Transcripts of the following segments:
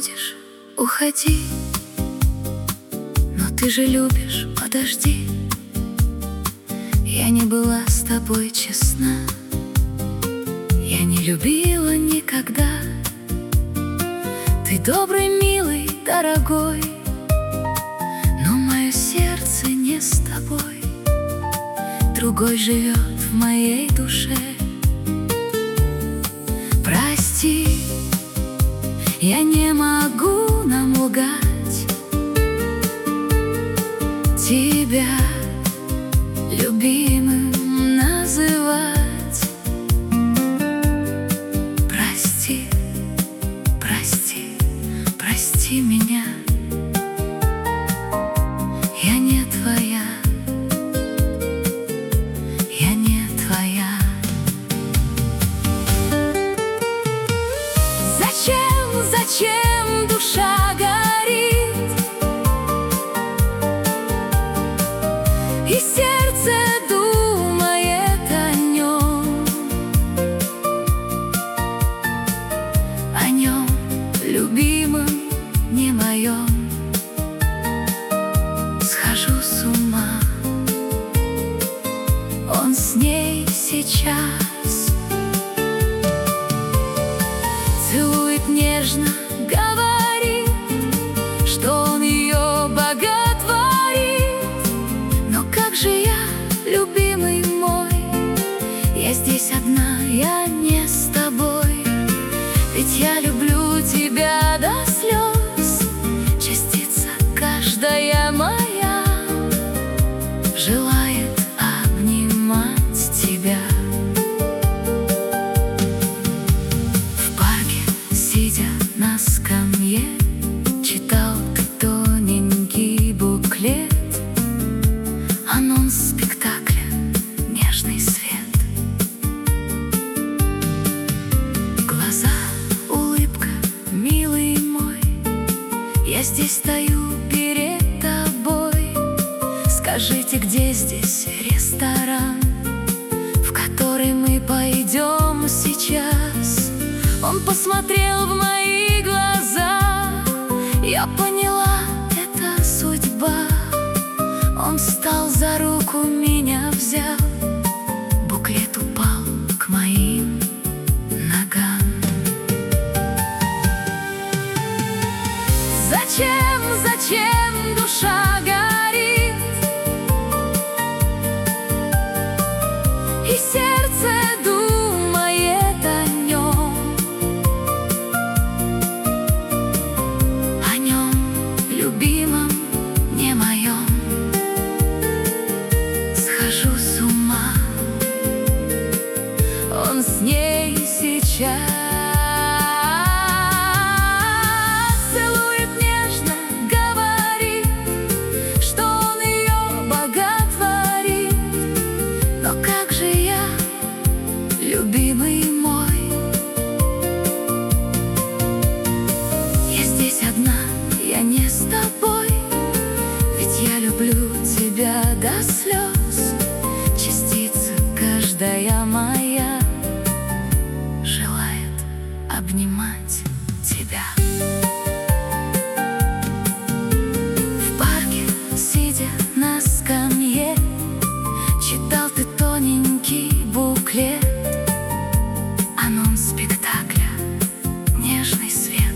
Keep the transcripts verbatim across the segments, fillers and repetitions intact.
уходишь, уходи, но ты же любишь, подожди. Я не была с тобой честна, я не любила никогда. Ты добрый, милый, дорогой, но мое сердце не с тобой. Другой живет в моей душе. Прости, я не могу нам лгать, тебя любимым называть. Прости, прости, прости меня, я не твоя, я не твоя. Зачем, зачем душа горит, и сердце думает о нем, о нем, любимом, не моем. Схожу с ума, он с ней сейчас целует нежно, говорит, что он ее боготворит. Но как же я, любимый мой, я здесь одна, я не с тобой. Ведь я люблю тебя до слез, частица каждая моя желает обнимать тебя. В парке, сидя на скамье, читал ты тоненький буклет, анонс спектакля «Нежный свет». Глаза, улыбка, милый мой, я здесь стою перед тобой. Скажите, где здесь ресторан, в который мы пойдем сейчас? Он посмотрел в мои глаза, я поняла, это судьба. Он встал за руку, меня взял, буклет упал к моим ногам. Зачем, зачем душа горит, и сердце думает о нем, о нем, любимом, не моем. Схожу с ума, он с ней сейчас целует нежно, говорит, что он ее боготворит. Но как же я, любимый мой, я здесь одна, я не с тобой. Ведь я люблю тебя до слез, частица каждая моя желает обнимать тебя. В парке, сидя на скамье, читал ты тоненький буклет, анонс спектакля «Нежный свет».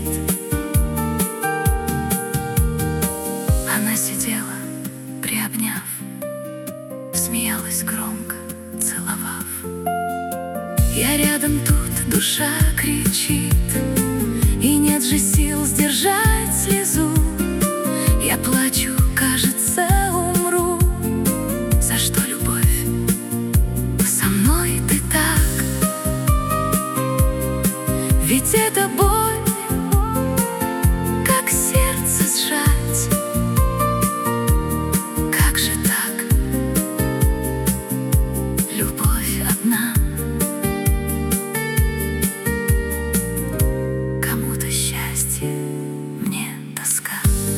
Она сидела, приобняв, смеялась громко, целовав. Я рядом, тут душа кричит, и нет же сил сдержать слезу. Я плачу, кажется, умру. За что, любовь, со мной ты так? Ведь это боль, как сердце сжать. Как же так? Любовь одна, кому-то счастье, мне тоска.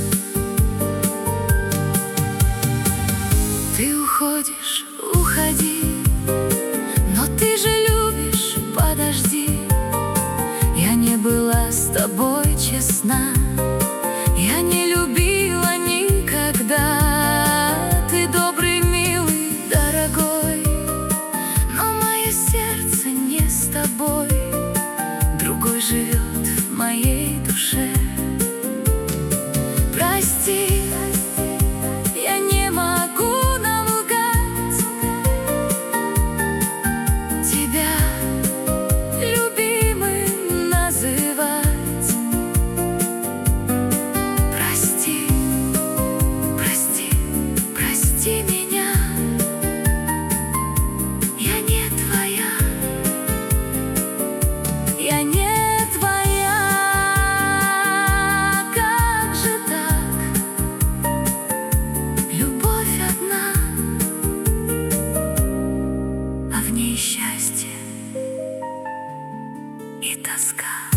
Ты уходишь, уходи, но ты же любишь, подожди. Я не была с тобой честна, твой живет в моей душе. Прости, я не могу нам лгать, тебя любимым называть. Прости, прости, прости меня, я не твоя, я не твоя. Как же так? Любовь одна, а в ней счастье и тоска.